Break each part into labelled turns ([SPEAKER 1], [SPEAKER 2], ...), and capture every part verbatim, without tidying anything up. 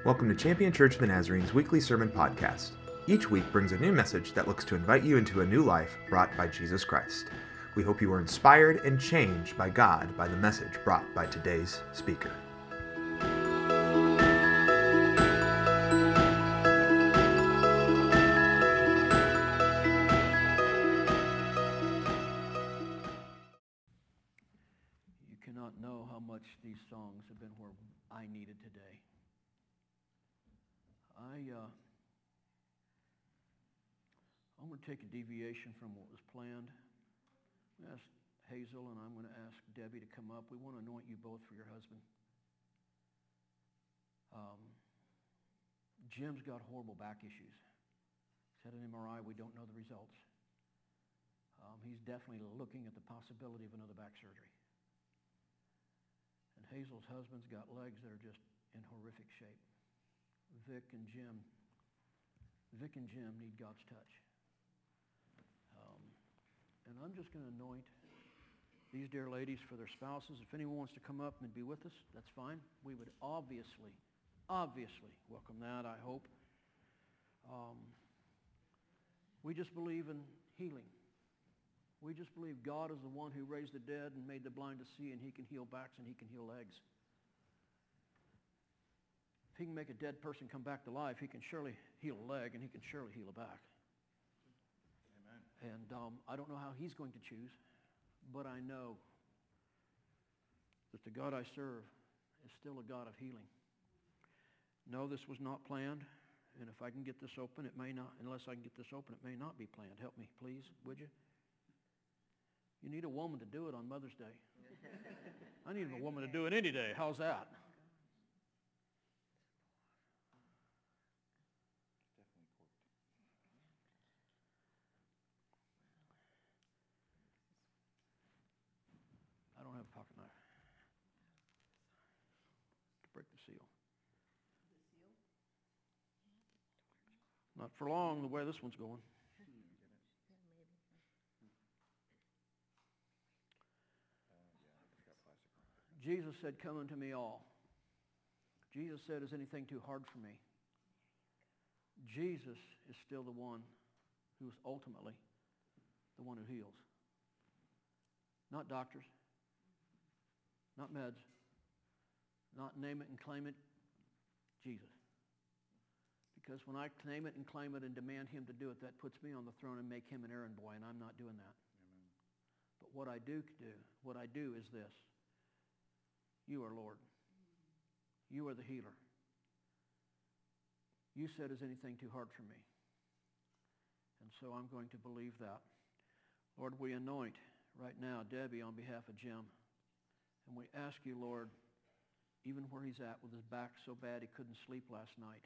[SPEAKER 1] Welcome to Champion Church of the Nazarene's weekly sermon podcast. Each week brings a new message that looks to invite you into a new life brought by Jesus Christ. We hope you are inspired and changed by God by the message brought by today's speaker.
[SPEAKER 2] You cannot know how much these songs have been where I needed today. I, uh, I'm going to take a deviation from what was planned. I'm going to ask Hazel and I'm going to ask Debbie to come up. We want to anoint you both for your husband. Um, Jim's got horrible back issues. He's had an M R I. We don't know the results. Um, he's definitely looking at the possibility of another back surgery. And Hazel's husband's got legs that are just in horrific shape. Vic and Jim, Vic and Jim need God's touch. Um, and I'm just going to anoint these dear ladies for their spouses. If anyone wants to come up and be with us, that's fine. We would obviously, obviously welcome that, I hope. Um, we just believe in healing. We just believe God is the one who raised the dead and made the blind to see, and he can heal backs and he can heal legs. If he can make a dead person come back to life, he can surely heal a leg and he can surely heal a back. Amen. And um, I don't know how he's going to choose, but I know that the God I serve is still a God of healing. No, this was not planned, and if I can get this open, it may not, unless I can get this open, it may not be planned. Help me, please, would you? You need a woman to do it on Mother's Day. I need a woman to do it any day. How's that? I don't have a pocket knife to break the seal. Not for long, the way this one's going. Jesus said, "Come unto me all." Jesus said, "Is anything too hard for me?" Jesus is still the one who is ultimately the one who heals. Not doctors, not meds, not name it and claim it, Jesus. Because when I name it and claim it and demand him to do it, that puts me on the throne and make him an errand boy, and I'm not doing that. Amen. But what I do do, what I do is this. You are Lord. You are the healer. You said, "Is anything too hard for me?" And so I'm going to believe that. Lord, we anoint right now Debbie on behalf of Jim. And we ask you, Lord, even where he's at with his back so bad he couldn't sleep last night,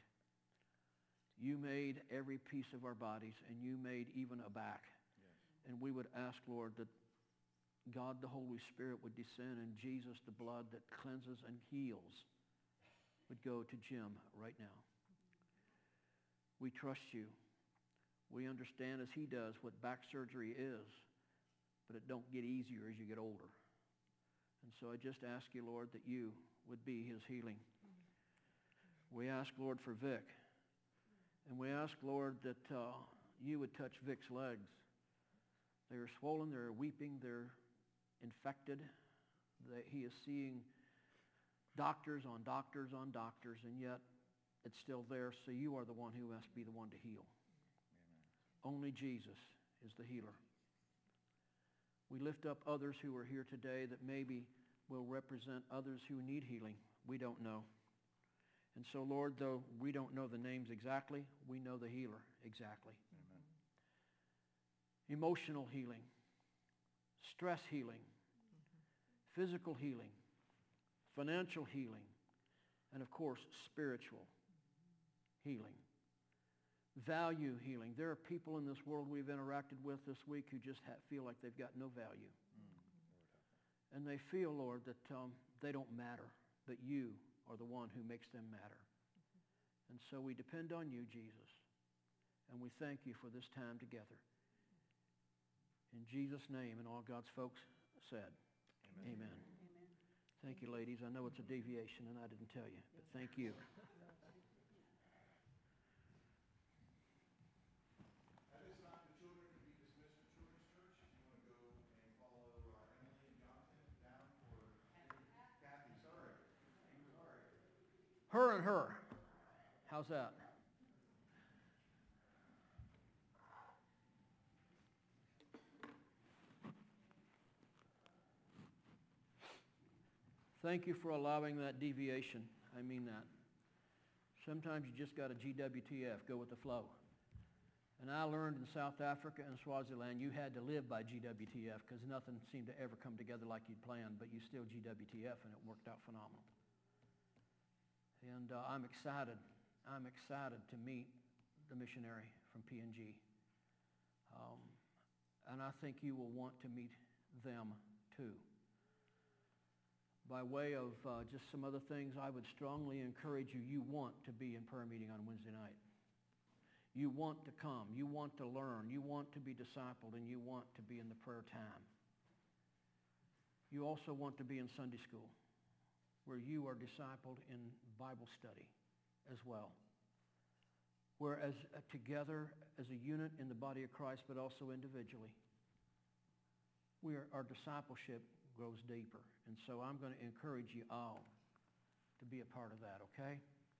[SPEAKER 2] you made every piece of our bodies, and you made even a back. Yes. And we would ask, Lord, that God the Holy Spirit would descend, and Jesus, the blood that cleanses and heals, would go to Jim right now. We trust you. We understand as he does what back surgery is, but it don't get easier as you get older. And so I just ask you, Lord, that you would be his healing. We ask, Lord, for Vic. And we ask, Lord, that uh, you would touch Vic's legs. They are swollen, they're weeping, they're infected. That he is seeing doctors on doctors on doctors, and yet it's still there. So you are the one who must be the one to heal. Amen. Only Jesus is the healer. We lift up others who are here today that maybe will represent others who need healing. We don't know. And so, Lord, though we don't know the names exactly, we know the healer exactly. Amen. Emotional healing, stress healing, mm-hmm. physical healing, financial healing, and of course, spiritual mm-hmm. healing. Value healing. There are people in this world we've interacted with this week who just ha- feel like they've got no value. Mm-hmm. And they feel, Lord, that um, they don't matter, but you are the one who makes them matter. Mm-hmm. And so we depend on you, Jesus, and we thank you for this time together. In Jesus' name, and all God's folks said, Amen. Amen. Amen. Thank you, ladies. I know it's a deviation, and I didn't tell you, but thank you. Her and her. How's that? Thank you for allowing that deviation. I mean that. Sometimes you just got a G W T F, go with the flow. And I learned in South Africa and Swaziland you had to live by G W T F because nothing seemed to ever come together like you'd planned, but you still G W T F and it worked out phenomenal. And uh, I'm excited. I'm excited to meet the missionary from P N G. Um, and I think you will want to meet them too. By way of uh, just some other things, I would strongly encourage you, you want to be in prayer meeting on Wednesday night. You want to come. You want to learn. You want to be discipled, and you want to be in the prayer time. You also want to be in Sunday school, where you are discipled in Bible study as well. Whereas uh, together as a unit in the body of Christ, but also individually, we are, our discipleship grows deeper. And so I'm going to encourage you all to be a part of that, okay?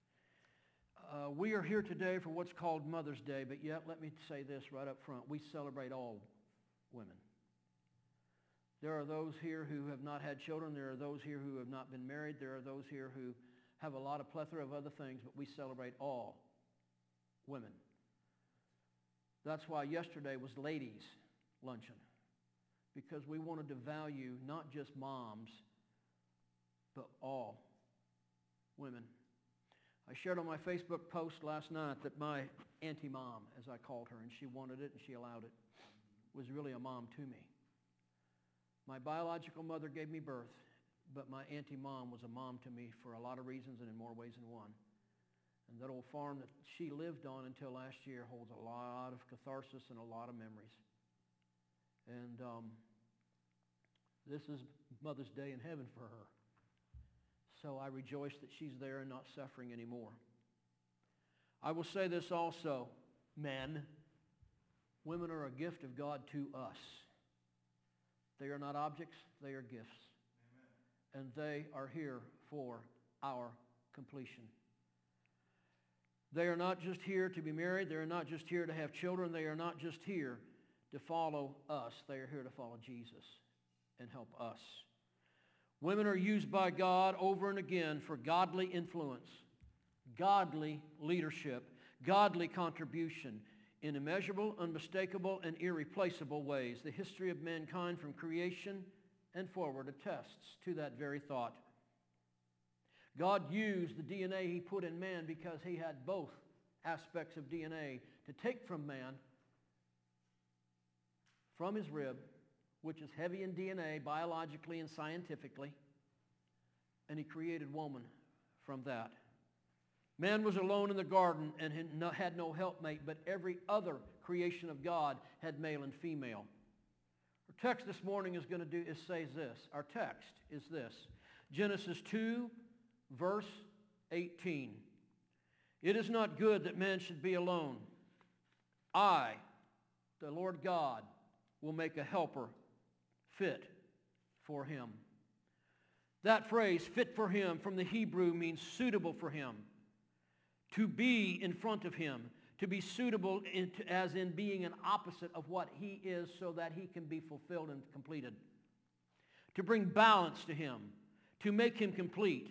[SPEAKER 2] Uh, we are here today for what's called Mother's Day, but yet let me say this right up front. We celebrate all women. There are those here who have not had children. There are those here who have not been married. There are those here who have a lot of plethora of other things, but we celebrate all women. That's why yesterday was ladies' luncheon, because we wanted to value not just moms, but all women. I shared on my Facebook post last night that my auntie mom, as I called her, and she wanted it and she allowed it, was really a mom to me. My biological mother gave me birth, but my auntie mom was a mom to me for a lot of reasons and in more ways than one. And that old farm that she lived on until last year holds a lot of catharsis and a lot of memories. And um, this is Mother's Day in heaven for her. So I rejoice that she's there and not suffering anymore. I will say this also, men. Women are a gift of God to us. They are not objects, they are gifts. Amen. And they are here for our completion. They are not just here to be married. They are not just here to have children. They are not just here to follow us. They are here to follow Jesus and help us. Women are used by God over and again for godly influence, godly leadership, godly contribution in immeasurable, unmistakable, and irreplaceable ways. The history of mankind from creation and forward attests to that very thought. God used the D N A he put in man because he had both aspects of D N A to take from man, from his rib, which is heavy in D N A biologically and scientifically, and he created woman from that. Man was alone in the garden and had no helpmate, but every other creation of God had male and female. Our text this morning is going to do is says this. Our text is this. Genesis two, verse eighteen. It is not good that man should be alone. I, the Lord God, will make a helper fit for him. That phrase, fit for him, from the Hebrew means suitable for him. To be in front of him. To be suitable in, as in being an opposite of what he is so that he can be fulfilled and completed. To bring balance to him. To make him complete.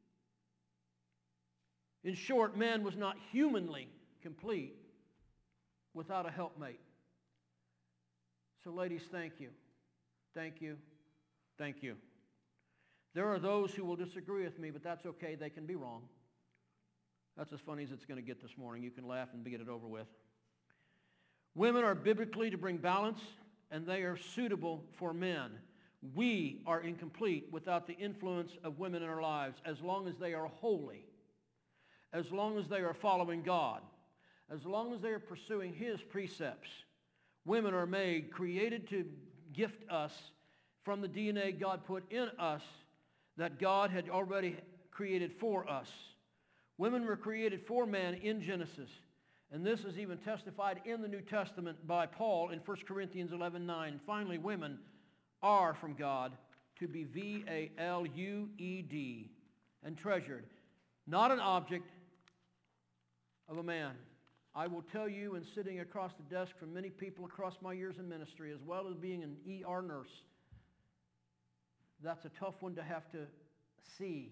[SPEAKER 2] In short, man was not humanly complete without a helpmate. So ladies, thank you. Thank you. Thank you. There are those who will disagree with me, but that's okay. They can be wrong. That's as funny as it's going to get this morning. You can laugh and get it over with. Women are biblically to bring balance, and they are suitable for men. We are incomplete without the influence of women in our lives, as long as they are holy, as long as they are following God, as long as they are pursuing his precepts. Women are made, created to gift us from the D N A God put in us that God had already created for us. Women were created for man in Genesis. And this is even testified in the New Testament by Paul in First Corinthians eleven nine. And finally, women are from God to be V A L U E D and treasured. not an object of a man. I will tell you, and sitting across the desk from many people across my years in ministry, as well as being an E R nurse, that's a tough one to have to see.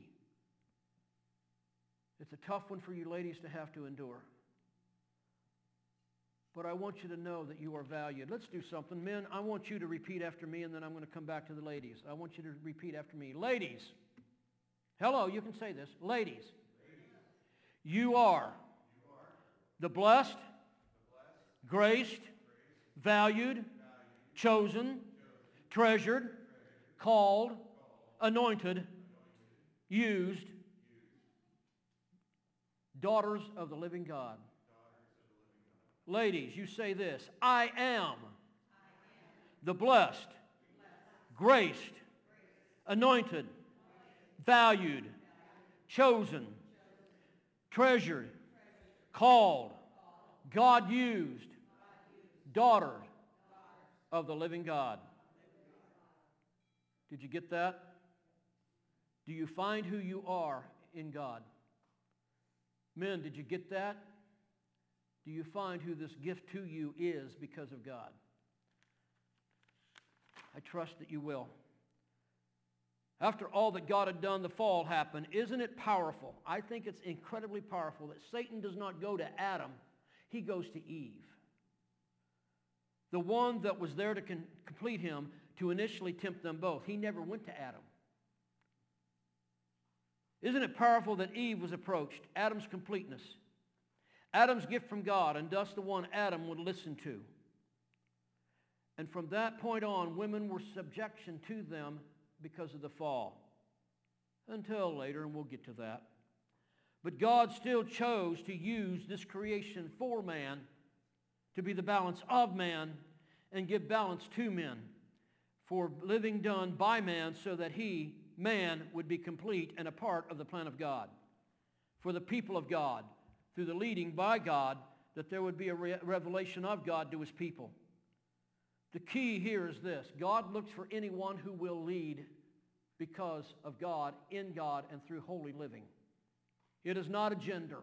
[SPEAKER 2] It's a tough one for you ladies to have to endure. But I want you to know that you are valued. Let's do something. Men, I want you to repeat after me, and then I'm going to come back to the ladies. I want you to repeat after me. Ladies. Hello, you can say this. Ladies. Ladies. You are, you are the blessed, the blessed graced, graced valued, valued, chosen, chosen treasured, treasured, called, called anointed, anointed, used, used, daughters of the living God. Ladies, you say this. I am, I am the blessed, blessed graced, graced anointed, anointed, valued, chosen, chosen treasured, treasured, called, God used, daughter of the living God. Did you get that? Do you find who you are in God? Men, did you get that? Do you find who this gift to you is because of God? I trust that you will. After all that God had done, the fall happened. Isn't it powerful? I think it's incredibly powerful that Satan does not go to Adam. He goes to Eve. The one that was there to con- complete him, to initially tempt them both. He never went to Adam. Isn't it powerful that Eve was approached? Adam's completeness. Adam's gift from God, and thus the one Adam would listen to. And from that point on, women were subjection to them because of the fall. Until later, and we'll get to that. But God still chose to use this creation for man to be the balance of man and give balance to men for living done by man so that he, man, would be complete and a part of the plan of God. For the people of God, through the leading by God, that there would be a re- revelation of God to his people. The key here is this. God looks for anyone who will lead because of God, in God, and through holy living. It is not a gender.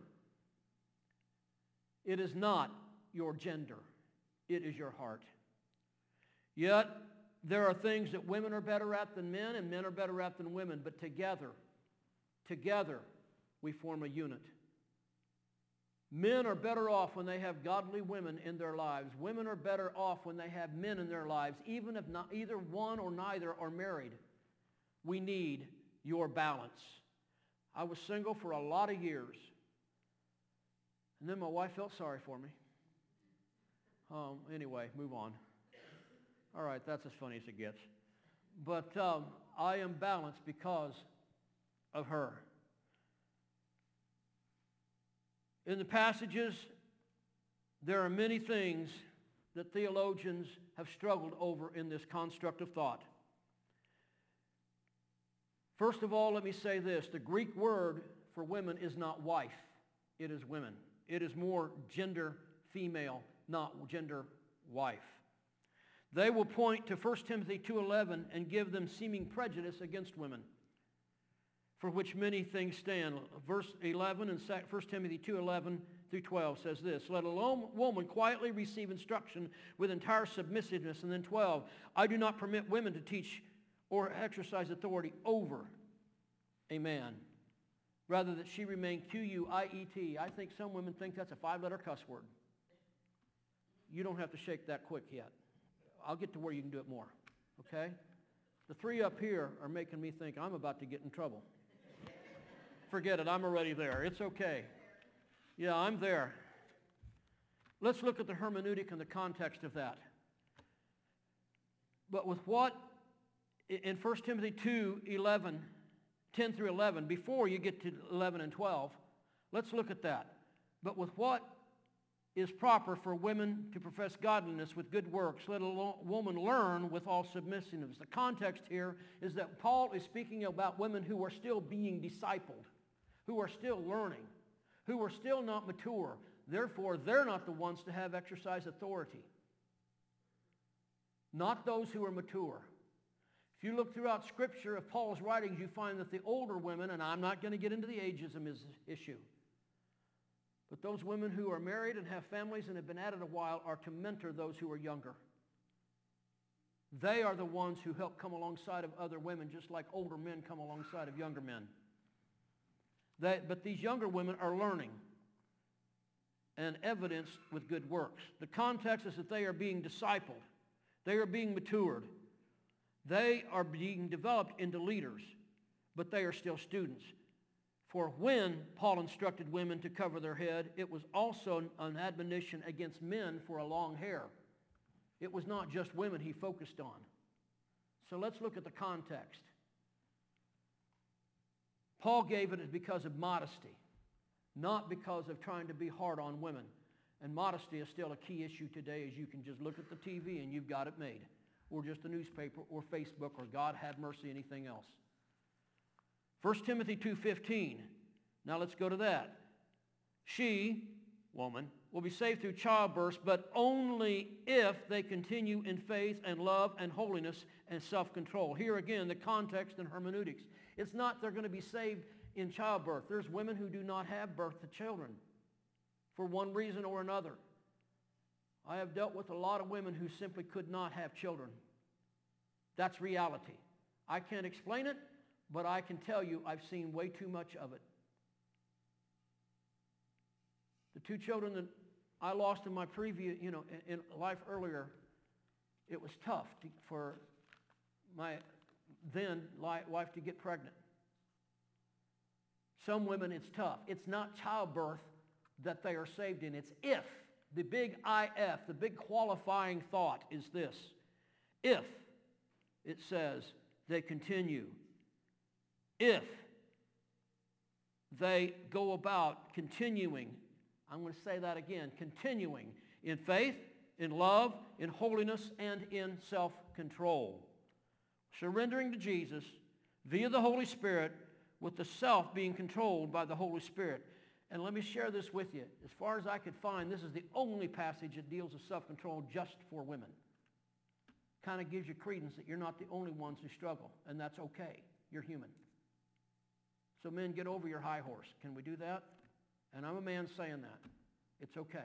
[SPEAKER 2] It is not your gender. It is your heart. Yet, there are things that women are better at than men, and men are better at than women. But together, together, we form a unit. Men are better off when they have godly women in their lives. Women are better off when they have men in their lives, even if not either one or neither are married. We need your balance. I was single for a lot of years. And then my wife felt sorry for me. Um, anyway, move on. All right, that's as funny as it gets. But um, I am balanced because of her. In the passages, there are many things that theologians have struggled over in this construct of thought. First of all, let me say this. The Greek word for women is not wife. It is women. It is more gender female, not gender wife. They will point to First Timothy two eleven and give them seeming prejudice against women, for which many things stand. Verse eleven and First Timothy two eleven through twelve says this, let a woman quietly receive instruction with entire submissiveness. And then twelve, I do not permit women to teach or exercise authority over a man, rather that she remain Q U I E T. I think some women think that's a five-letter cuss word. You don't have to shake that quick yet. I'll get to where you can do it more, okay? The three up here are making me think I'm about to get in trouble. Forget it, I'm already there. It's okay. Yeah, I'm there. Let's look at the hermeneutic and the context of that. But with what, in First Timothy two eleven, ten through eleven, before you get to eleven and twelve, let's look at that. But with what is proper for women to profess godliness with good works, let a lo- woman learn with all submissiveness. The context here is that Paul is speaking about women who are still being discipled, who are still learning, who are still not mature. Therefore, they're not the ones to have exercise authority. Not those who are mature. If you look throughout Scripture of Paul's writings, you find that the older women, and I'm not going to get into the ageism issue, but those women who are married and have families and have been at it a while are to mentor those who are younger. They are the ones who help come alongside of other women, just like older men come alongside of younger men. They, but these younger women are learning and evidenced with good works. The context is that they are being discipled. They are being matured. They are being developed into leaders, but they are still students. For when Paul instructed women to cover their head, it was also an admonition against men for a long hair. It was not just women he focused on. So let's look at the context. Paul gave it because of modesty, not because of trying to be hard on women. And modesty is still a key issue today, as you can just look at the T V and you've got it made, or just a newspaper or Facebook or God have mercy, anything else. First Timothy two fifteen. Now let's go to that. She, woman, will be saved through childbirth, but only if they continue in faith and love and holiness and self-control. Here again, the context and hermeneutics. It's not they're going to be saved in childbirth. There's women who do not have birth to children for one reason or another. I have dealt with a lot of women who simply could not have children. That's reality. I can't explain it, but I can tell you I've seen way too much of it. The two children that I lost in my previous, you know, in, in life earlier, it was tough to, for my then wife to get pregnant. Some women, it's tough. It's not childbirth that they are saved in. It's if. The big I F, the big qualifying thought is this. If, it says, they continue. If they go about continuing, I'm going to say that again, continuing in faith, in love, in holiness, and in self-control. Surrendering to Jesus via the Holy Spirit, with the self being controlled by the Holy Spirit. And let me share this with you. As far as I could find, this is the only passage that deals with self-control just for women. Kind of gives you credence that you're not the only ones who struggle, and that's okay. You're human. So men, get over your high horse. Can we do that? And I'm a man saying that. It's okay.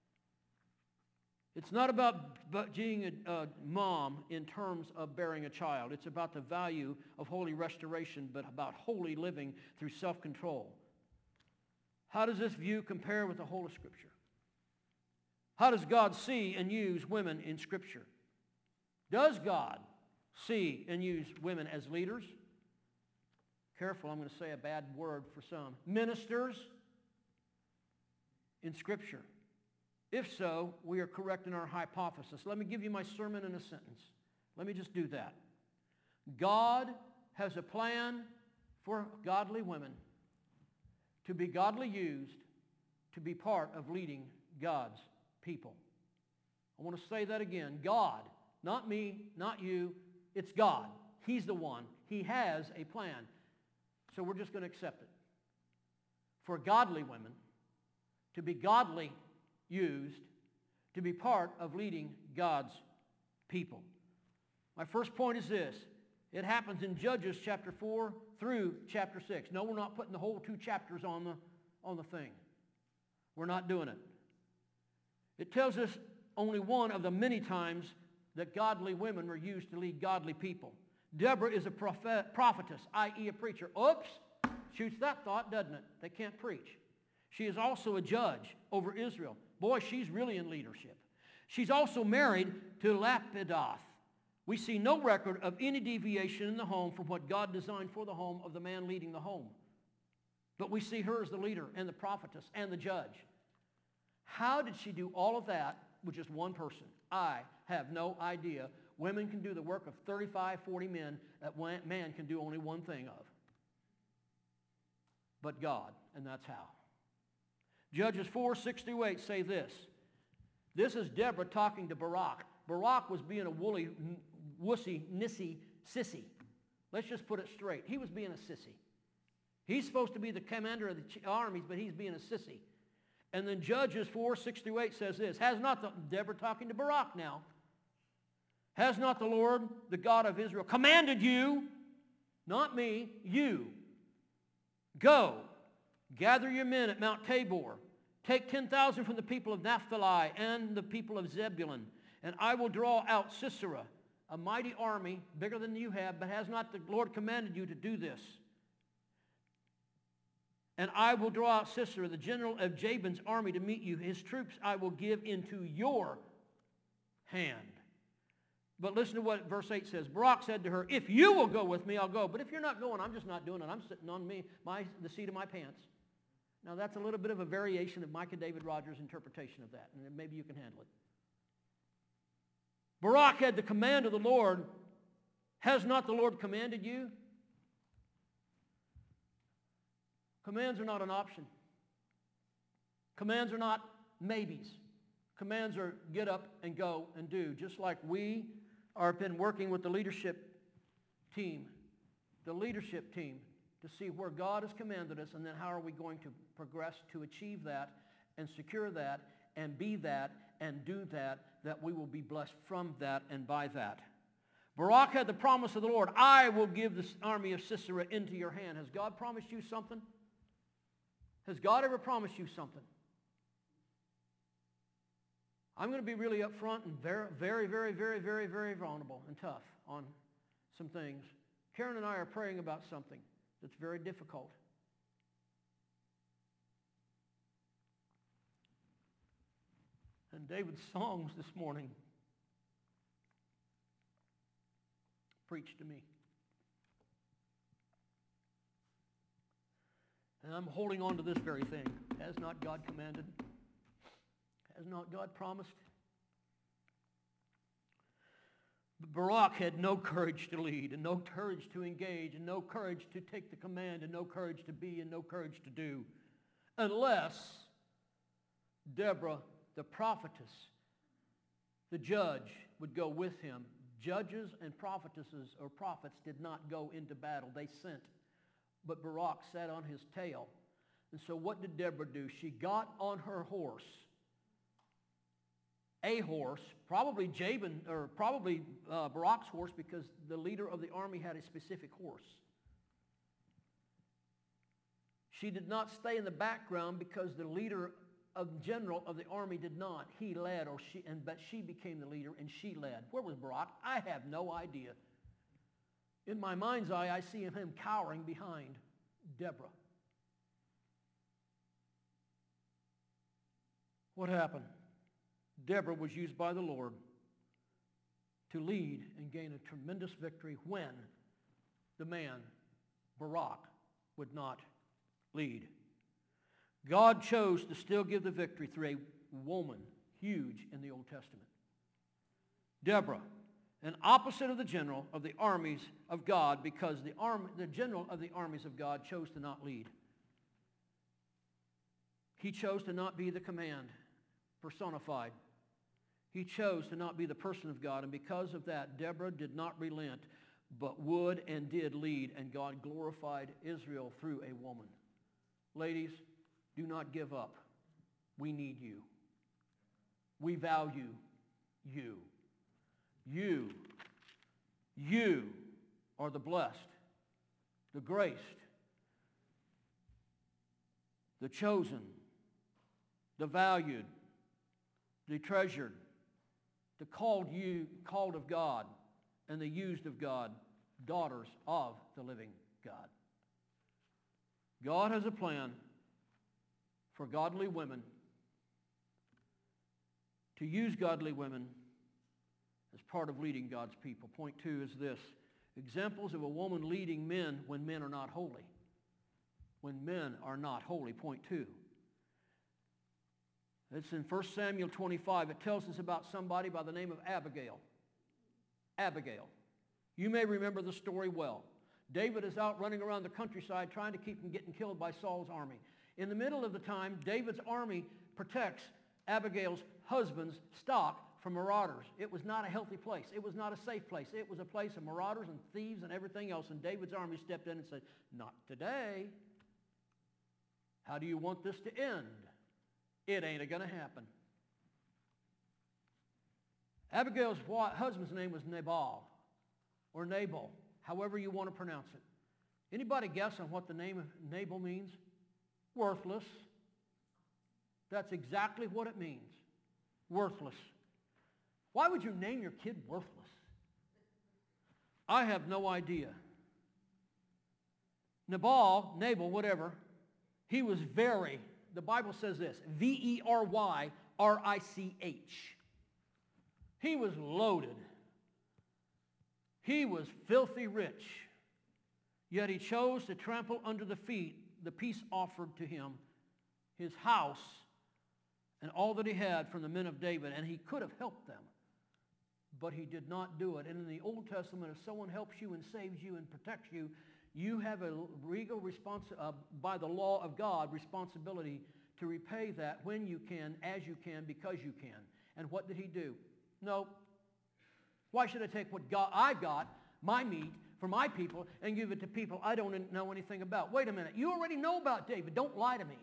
[SPEAKER 2] It's not about being a, a mom in terms of bearing a child. It's about the value of holy restoration, but about holy living through self-control. How does this view compare with the whole of Scripture? How does God see and use women in Scripture? Does God see and use women as leaders? Careful, I'm going to say a bad word for some. Ministers in Scripture. If so, we are correct in our hypothesis. Let me give you my sermon in a sentence. Let me just do that. God has a plan for godly women to be godly used, to be part of leading God's people. I want to say that again. God, not me, not you, it's God. He's the one. He has a plan. So we're just going to accept it. For godly women to be godly used, to be part of leading God's people. My first point is this. It happens in Judges chapter four through chapter six. No, we're not putting the whole two chapters on the, on the thing. We're not doing it. It tells us only one of the many times that godly women were used to lead godly people. Deborah is a prophet, prophetess, that is a preacher. Oops, shoots that thought, doesn't it? They can't preach. She is also a judge over Israel. Boy, she's really in leadership. She's also married to Lapidoth. We see no record of any deviation in the home from what God designed for the home of the man leading the home. But we see her as the leader and the prophetess and the judge. How did she do all of that with just one person? I have no idea. Women can do the work of thirty-five, forty men that man can do only one thing of. But God, and that's how. Judges four, six through eight say this. This is Deborah talking to Barak. Barak was being a woolly, wussy, nissy, sissy. Let's just put it straight. He was being a sissy. He's supposed to be the commander of the armies, but he's being a sissy. And then Judges four, six through eight says this. Has not the, Deborah talking to Barak now. Has not the Lord, the God of Israel, commanded you, not me, you, go, gather your men at Mount Tabor, take ten thousand from the people of Naphtali and the people of Zebulun, and I will draw out Sisera, a mighty army, bigger than you have, but has not the Lord commanded you to do this? And I will draw out Sisera, the general of Jabin's army, to meet you. His troops I will give into your hand. But listen to what verse eight says. Barak said to her, if you will go with me, I'll go. But if you're not going, I'm just not doing it. I'm sitting on me, my, the seat of my pants. Now that's a little bit of a variation of Micah David Rogers' interpretation of that. And maybe you can handle it. Barak had the command of the Lord. Has not the Lord commanded you? Commands are not an option. Commands are not maybes. Commands are get up and go and do. Just like we have been working with the leadership team, the leadership team, to see where God has commanded us, and then how are we going to progress to achieve that and secure that and be that and do that, that we will be blessed from that and by that. Barak had the promise of the Lord, I will give the army of Sisera into your hand. Has God promised you something? Has God ever promised you something? I'm going to be really upfront and very, very, very, very, very, very vulnerable and tough on some things. Karen and I are praying about something that's very difficult. And David's songs this morning preached to me. And I'm holding on to this very thing. Has not God commanded? Has not God promised? But Barak had no courage to lead, and no courage to engage, and no courage to take the command, and no courage to be, and no courage to do, unless Deborah, the prophetess, the judge, would go with him. Judges and prophetesses or prophets did not go into battle. They sent. But Barak sat on his tail. And so what did Deborah do? She got on her horse, a horse, probably Jabin, or probably uh, Barak's horse, because the leader of the army had a specific horse. She did not stay in the background because the leader of general of the army did not. He led, or she, and but she became the leader, and she led. Where was Barak? I have no idea. In my mind's eye, I see him cowering behind Deborah. What happened? Deborah was used by the Lord to lead and gain a tremendous victory when the man, Barak, would not lead. God chose to still give the victory through a woman, huge in the Old Testament. Deborah, an opposite of the general of the armies of God, because the, arm, the general of the armies of God chose to not lead. He chose to not be the command personified. He chose to not be the person of God, and because of that, Deborah did not relent, but would and did lead, and God glorified Israel through a woman. Ladies, do not give up. We need you. We value you. You, you are the blessed, the graced, the chosen, the valued, the treasured, the called you, called of God, and the used of God, daughters of the living God. God has a plan for godly women, to use godly women as part of leading God's people. Point two is this: examples of a woman leading men when men are not holy. When men are not holy. Point two. It's in First Samuel twenty-five. It tells us about somebody by the name of Abigail. Abigail. You may remember the story well. David is out running around the countryside trying to keep from getting killed by Saul's army. In the middle of the time, David's army protects Abigail's husband's stock from marauders. It was not a healthy place. It was not a safe place. It was a place of marauders and thieves and everything else. And David's army stepped in and said, not today. How do you want this to end? It ain't going to happen. Abigail's husband's name was Nabal, or Nabal, however you want to pronounce it. Anybody guess on what the name of Nabal means? Worthless. That's exactly what it means. Worthless. Why would you name your kid worthless? I have no idea. Nabal, Nabal, whatever, he was very, the Bible says this, V E R Y R I C H. He was loaded. He was filthy rich. Yet he chose to trample under the feet the peace offered to him, his house, and all that he had from the men of David, and he could have helped them. But he did not do it. And in the Old Testament, if someone helps you and saves you and protects you, you have a regal response, uh, by the law of God, responsibility to repay that when you can, as you can, because you can. And what did he do? No. Why should I take what God, I've got, my meat, for my people, and give it to people I don't know anything about? Wait a minute. You already know about David. Don't lie to me.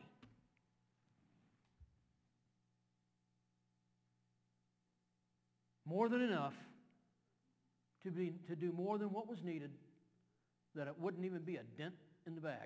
[SPEAKER 2] More than enough to, be, to do more than what was needed, that it wouldn't even be a dent in the bag.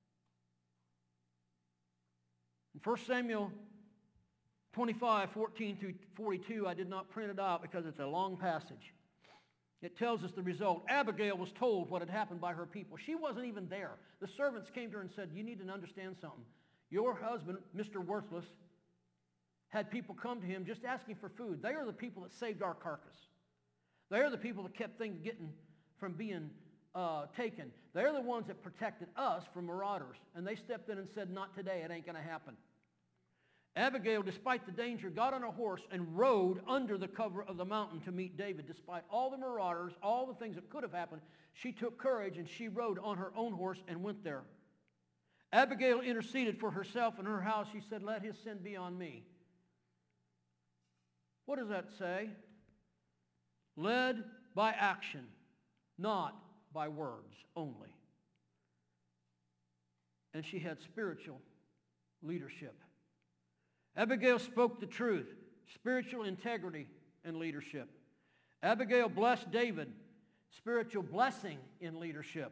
[SPEAKER 2] In First Samuel twenty-five, fourteen through forty-two, I did not print it out because it's a long passage. It tells us the result. Abigail was told what had happened by her people. She wasn't even there. The servants came to her and said, you need to understand something. Your husband, Mister Worthless, had people come to him just asking for food. They are the people that saved our carcass. They are the people that kept things getting from being uh, taken. They're the ones that protected us from marauders. And they stepped in and said, not today, it ain't going to happen. Abigail, despite the danger, got on a horse and rode under the cover of the mountain to meet David. Despite all the marauders, all the things that could have happened, she took courage and she rode on her own horse and went there. Abigail interceded for herself and her house. She said, let his sin be on me. What does that say? Led by action, not by words only. And she had spiritual leadership. Abigail spoke the truth, spiritual integrity and leadership. Abigail blessed David, spiritual blessing in leadership.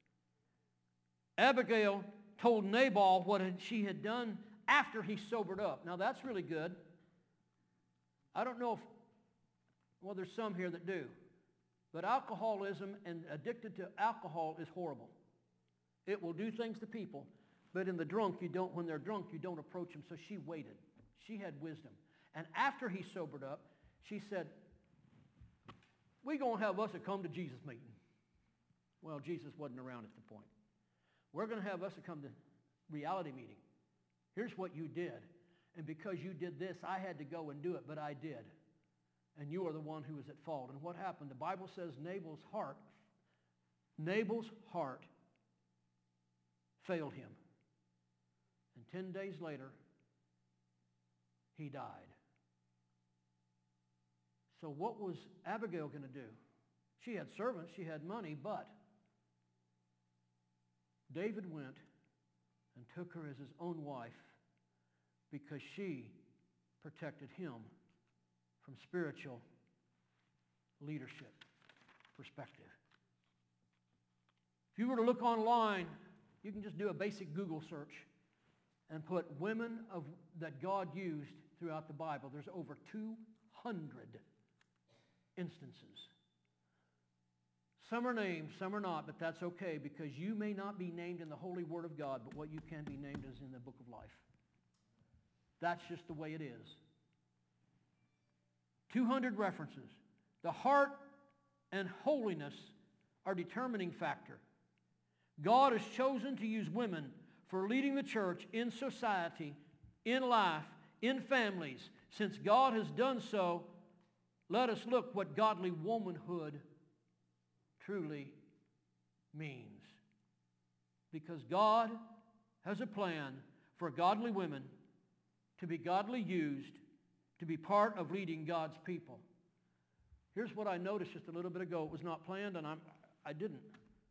[SPEAKER 2] Abigail told Nabal what she had done after he sobered up. Now that's really good. I don't know if, well, there's some here that do. But alcoholism and addicted to alcohol is horrible. It will do things to people, but in the drunk, you don't, when they're drunk, you don't approach them. So she waited. She had wisdom. And after he sobered up, she said, we're going to have us a come to Jesus meeting. Well, Jesus wasn't around at the point. We're going to have us a come to reality meeting. Here's what you did. And because you did this, I had to go and do it, but I did. And you are the one who was at fault. And what happened? The Bible says Nabal's heart, Nabal's heart failed him. And ten days later, he died. So what was Abigail going to do? She had servants, she had money, but David went and took her as his own wife because she protected him from spiritual leadership perspective. If you were to look online, you can just do a basic Google search and put women of, that God used throughout the Bible. There's over two hundred instances. Some are named, some are not, but that's okay because you may not be named in the Holy Word of God, but what you can be named is in the book of life. That's just the way it is. two hundred references. The heart and holiness are determining factor. God has chosen to use women for leading the church in society, in life, in families. Since God has done so, let us look what godly womanhood truly means. Because God has a plan for godly women to be godly used, to be part of leading God's people. Here's what I noticed just a little bit ago. It was not planned, and I'm, I didn't.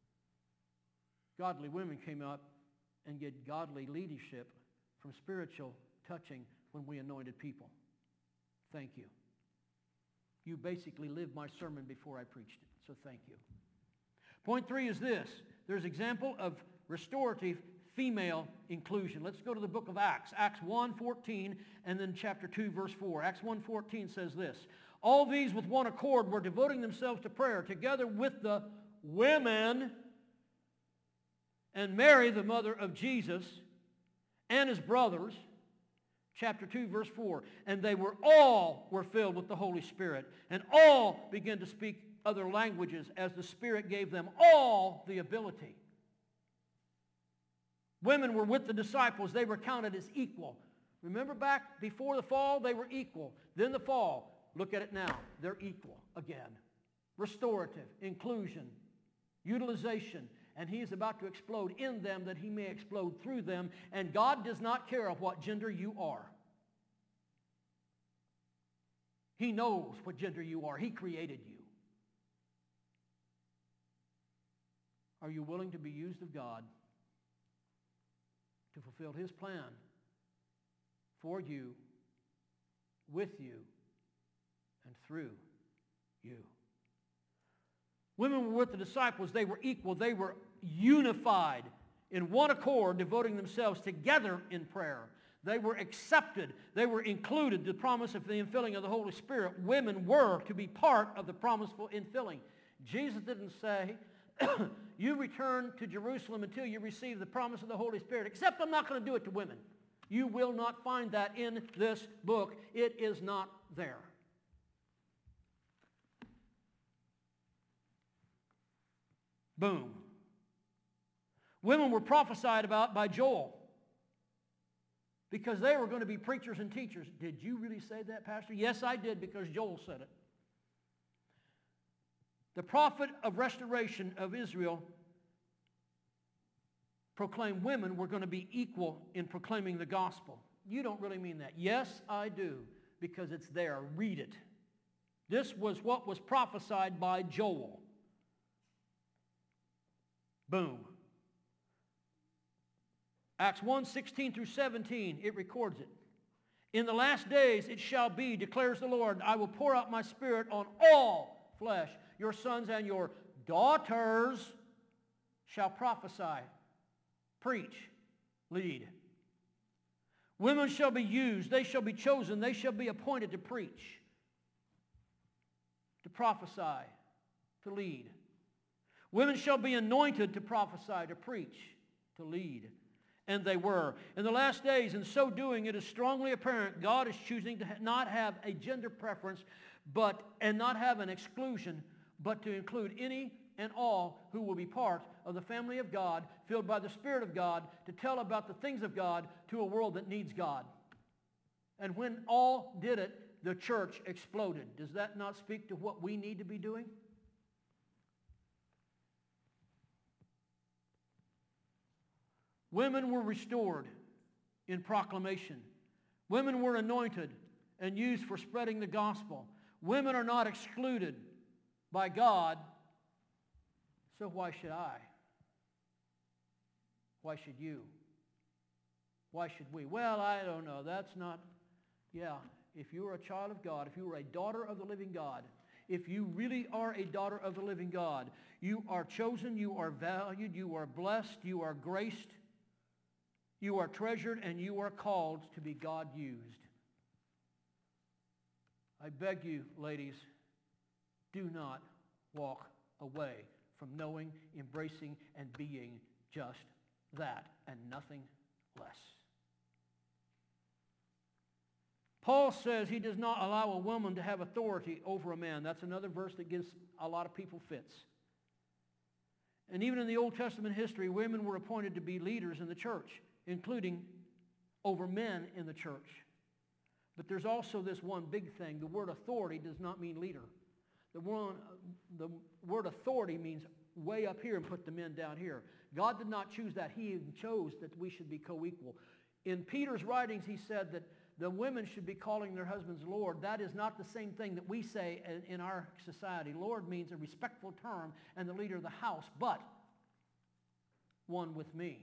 [SPEAKER 2] Godly women came up and get godly leadership from spiritual touching when we anointed people. Thank you. You basically lived my sermon before I preached it, so thank you. Point three is this. There's example of restorative female inclusion. Let's go to the book of Acts. Acts one fourteen and then chapter two verse four. Acts one fourteen says this. All these with one accord were devoting themselves to prayer together with the women and Mary, the mother of Jesus, and his brothers. Chapter two verse four. And they were all were filled with the Holy Spirit, and all began to speak other languages as the Spirit gave them all the ability. Women were with the disciples. They were counted as equal. Remember back before the fall, they were equal. Then the fall, look at it now. They're equal again. Restorative, inclusion, utilization. And he is about to explode in them that he may explode through them. And God does not care of what gender you are. He knows what gender you are. He created you. Are you willing to be used of God to fulfill his plan for you, with you, and through you? Women were with the disciples. They were equal. They were unified in one accord, devoting themselves together in prayer. They were accepted. They were included. The promise of the infilling of the Holy Spirit. Women were to be part of the promiseful infilling. Jesus didn't say, you return to Jerusalem until you receive the promise of the Holy Spirit, except I'm not going to do it to women. You will not find that in this book. It is not there. Boom. Women were prophesied about by Joel because they were going to be preachers and teachers. Did you really say that, Pastor? Yes, I did, because Joel said it. The prophet of restoration of Israel proclaimed women were going to be equal in proclaiming the gospel. You don't really mean that. Yes, I do, because it's there. Read it. This was what was prophesied by Joel. Boom. Acts one, sixteen through seventeen, it records it. In the last days it shall be, declares the Lord, I will pour out my Spirit on all flesh. Your sons and your daughters shall prophesy, preach, lead. Women shall be used, they shall be chosen, they shall be appointed to preach, to prophesy, to lead. Women shall be anointed to prophesy, to preach, to lead. And they were. In the last days, in so doing, it is strongly apparent God is choosing to not have a gender preference but and not have an exclusion, but to include any and all who will be part of the family of God, filled by the Spirit of God, to tell about the things of God to a world that needs God. And when all did it, the church exploded. Does that not speak to what we need to be doing? Women were restored in proclamation. Women were anointed and used for spreading the gospel. Women are not excluded by God, so why should I? Why should you? Why should we? Well, I don't know. That's not, yeah, if you are a child of God, if you are a daughter of the living God, if you really are a daughter of the living God, you are chosen, you are valued, you are blessed, you are graced, you are treasured, and you are called to be God-used. I beg you, ladies, do not walk away from knowing, embracing, and being just that and nothing less. Paul says he does not allow a woman to have authority over a man. That's another verse that gives a lot of people fits. And even in the Old Testament history, women were appointed to be leaders in the church, including over men in the church. But there's also this one big thing. The word authority does not mean leader. The, one, the word authority means way up here and put the men down here. God did not choose that. He chose that we should be co-equal. In Peter's writings, he said that the women should be calling their husbands Lord. That is not the same thing that we say in our society. Lord means a respectful term and the leader of the house, but one with me.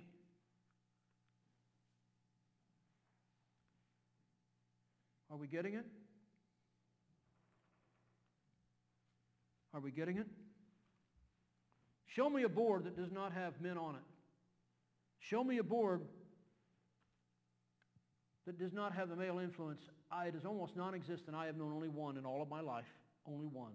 [SPEAKER 2] Are we getting it? Are we getting it? Show me a board that does not have men on it. Show me a board that does not have the male influence. I, it is almost non-existent. I have known only one in all of my life. Only one.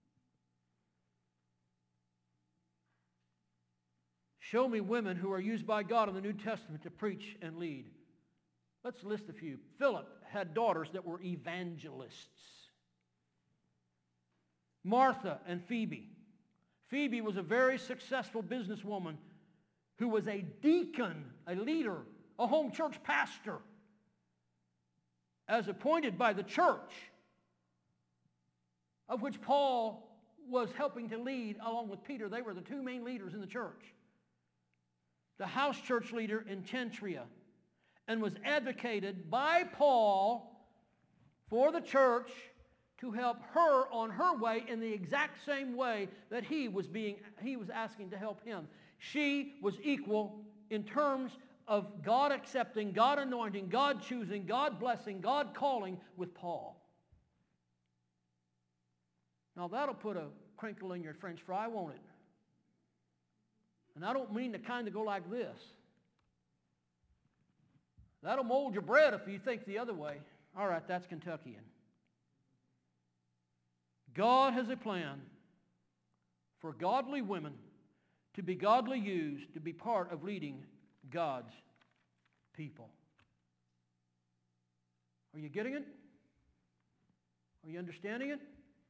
[SPEAKER 2] Show me women who are used by God in the New Testament to preach and lead. Let's list a few. Philip had daughters that were evangelists. Martha and Phoebe. Phoebe was a very successful businesswoman who was a deacon, a leader, a home church pastor, as appointed by the church, of which Paul was helping to lead along with Peter. They were the two main leaders in the church. The house church leader in Cenchrea, and was advocated by Paul for the church to help her on her way in the exact same way that he was being he was asking to help him. She was equal in terms of God accepting, God anointing, God choosing, God blessing, God calling with Paul. Now that'll put a crinkle in your French fry, won't it? And I don't mean the kind that go like this. That'll mold your bread if you think the other way. All right, that's Kentuckian. God has a plan for godly women to be godly used, to be part of leading God's people. Are you getting it? Are you understanding it?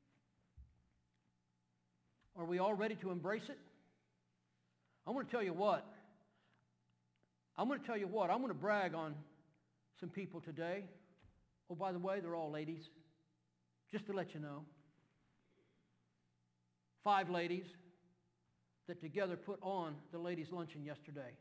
[SPEAKER 2] Are we all ready to embrace it? I'm going to tell you what. I'm going to tell you what. I'm going to brag on some people today. Oh, by the way, they're all ladies. Just to let you know. Five ladies that together put on the ladies' luncheon yesterday.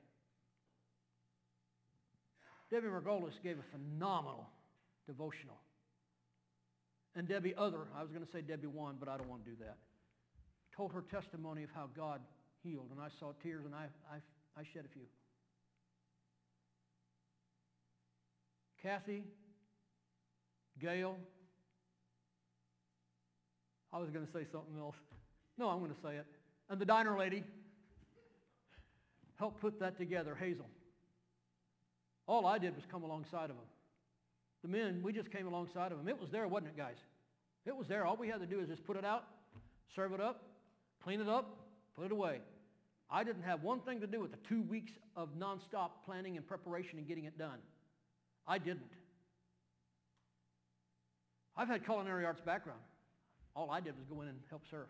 [SPEAKER 2] Debbie Margolis gave a phenomenal devotional. And Debbie Other, I was going to say Debbie One, but I don't want to do that, told her testimony of how God healed. And I saw tears, and I, I, I shed a few. Kathy, Gail, I was going to say something else. No, I'm going to say it. And the diner lady helped put that together, Hazel. All I did was come alongside of them. The men, we just came alongside of them. It was there, wasn't it, guys? It was there. All we had to do is just put it out, serve it up, clean it up, put it away. I didn't have one thing to do with the two weeks of nonstop planning and preparation and getting it done. I didn't. I've had culinary arts background. All I did was go in and help serve.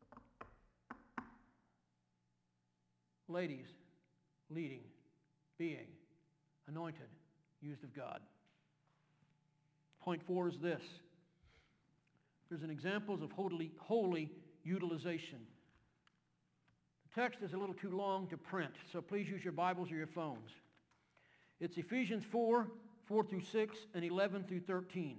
[SPEAKER 2] Ladies, leading, being, anointed, used of God. Point four is this. There's an examples of holy, holy utilization. The text is a little too long to print, so please use your Bibles or your phones. It's Ephesians four, four through six, and eleven through thirteen.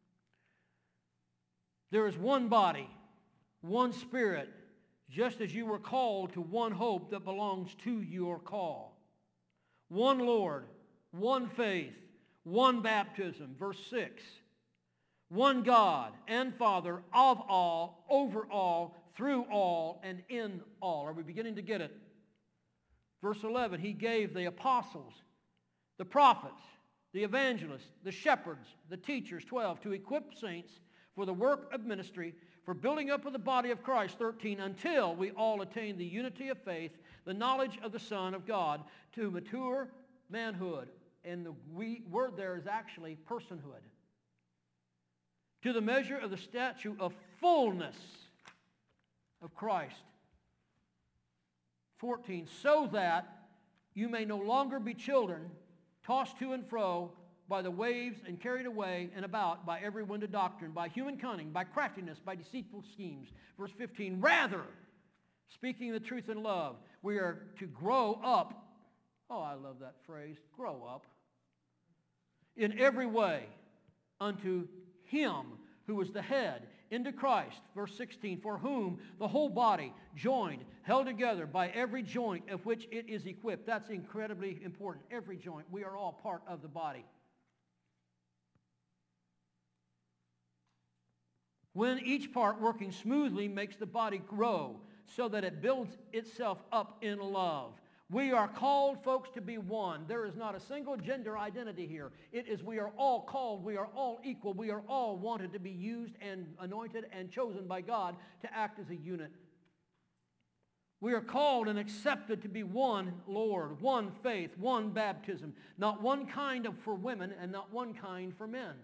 [SPEAKER 2] There is one body, one Spirit, just as you were called to one hope that belongs to your call. One Lord, one faith, one baptism. Verse six. One God and Father of all, over all, through all, and in all. Are we beginning to get it? Verse eleven. He gave the apostles, the prophets, the evangelists, the shepherds, the teachers, twelve, to equip saints for the work of ministry, for building up of the body of Christ, thirteen, until we all attain the unity of faith, the knowledge of the Son of God, to mature manhood. And the we, word there is actually personhood. To the measure of the stature of fullness of Christ. fourteen, so that you may no longer be children, tossed to and fro by the waves and carried away and about by every wind of doctrine, by human cunning, by craftiness, by deceitful schemes. Verse fifteen, rather, speaking the truth in love, we are to grow up. Oh, I love that phrase, grow up. In every way unto Him who is the head, into Christ. Verse sixteen, for whom the whole body joined, held together by every joint of which it is equipped. That's incredibly important. Every joint. We are all part of the body. when each part working smoothly makes the body grow so that it builds itself up in love. We are called, folks, to be one. There is not a single gender identity here. It is we are all called. We are all equal. We are all wanted to be used and anointed and chosen by God to act as a unit. We are called and accepted to be one Lord, one faith, one baptism. Not one kind of for women and not one kind for men.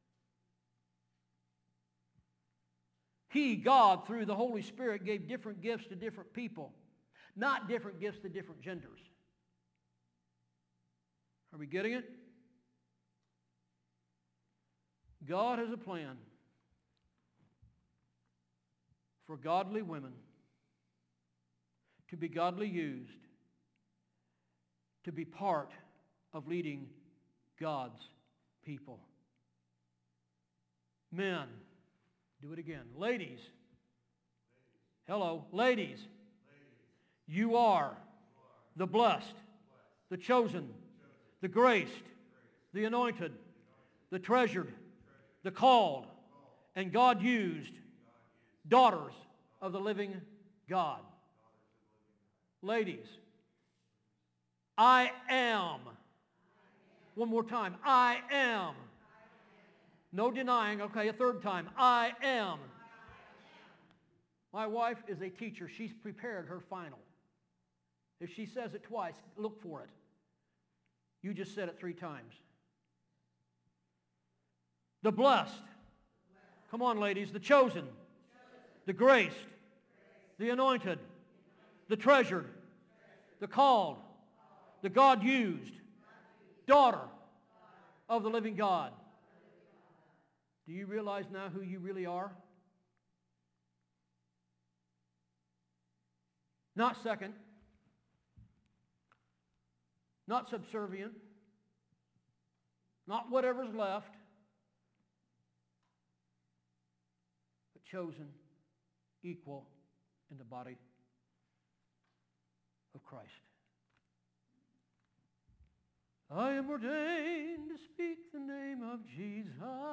[SPEAKER 2] He, God, through the Holy Spirit, gave different gifts to different people. Not different gifts to different genders. Are we getting it? God has a plan for godly women to be godly used, to be part of leading God's people. Men, do it again. Ladies, hello, ladies. You are the blessed, the chosen, the graced, the anointed, the treasured, the called, and God used daughters of the living God. Ladies, I am. One more time. I am. No denying. Okay, a third time. I am. My wife is a teacher. She's prepared her final. If she says it twice, look for it. You just said it three times. The blessed. Come on, ladies. The chosen. The graced. The anointed. The treasured. The called. The God used. Daughter of the living God. Do you realize now who you really are? Not second. Not subservient. Not whatever's left. But chosen, equal in the body of Christ. I am ordained to speak the name of Jesus.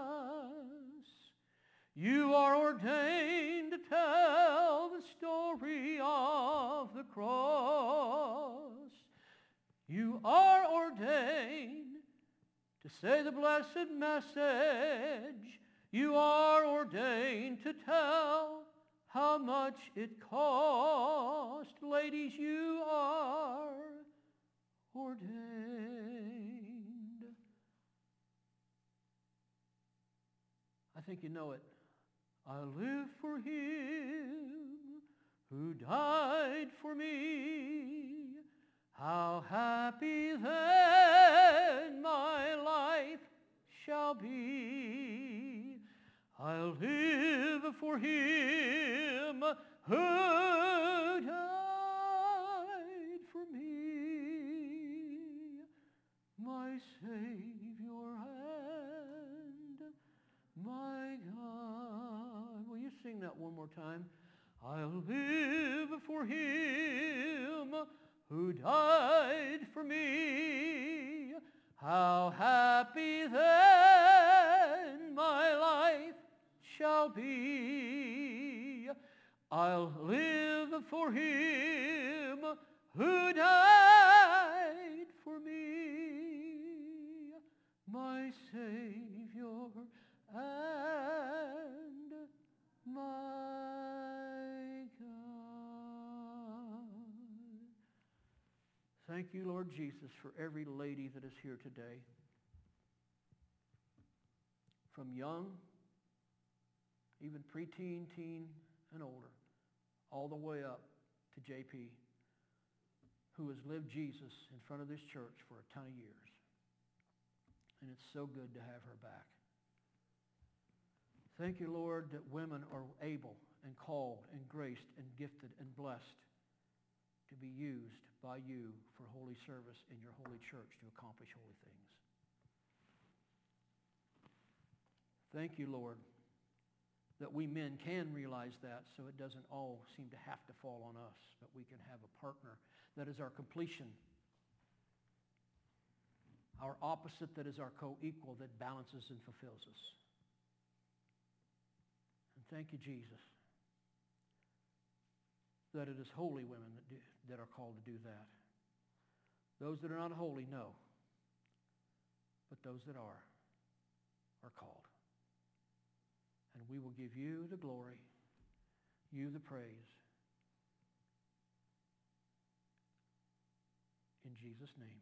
[SPEAKER 2] You are ordained to tell the story of the cross. You are ordained to say the blessed message. You are ordained to tell how much it cost. Ladies, you are ordained. I think you know it. I live for him who died for me. How happy then my life shall be. I'll live for him who died for me, my Savior and my God. Will you sing that one more time? I'll live for him who died for me. How happy then my life shall be. I'll live for him who died for me, my Savior and my God. Thank you, Lord Jesus, for every lady that is here today. From young, even preteen, teen, and older, all the way up to J P, who has lived Jesus in front of this church for a ton of years. And it's so good to have her back. Thank you, Lord, that women are able and called and graced and gifted and blessed to be used by you for holy service in your holy church to accomplish holy things. Thank you, Lord, that we men can realize that so it doesn't all seem to have to fall on us, but we can have a partner that is our completion, our opposite that is our co-equal that balances and fulfills us. And And thank you, Jesus, that it is holy women that, do, that are called to do that. Those that are not holy, no. But those that are, are called. And we will give you the glory, you the praise. In Jesus' name,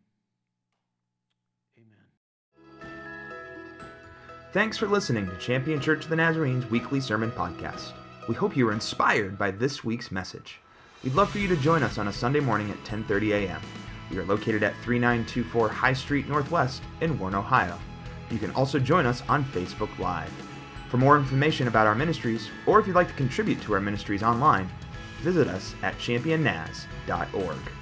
[SPEAKER 2] amen.
[SPEAKER 1] Thanks for listening to Champion Church of the Nazarene's weekly sermon podcast. We hope you were inspired by this week's message. We'd love for you to join us on a Sunday morning at ten thirty a.m. We are located at thirty-nine twenty-four High Street Northwest in Warren, Ohio. You can also join us on Facebook Live. For more information about our ministries, or if you'd like to contribute to our ministries online, visit us at champion naz dot org.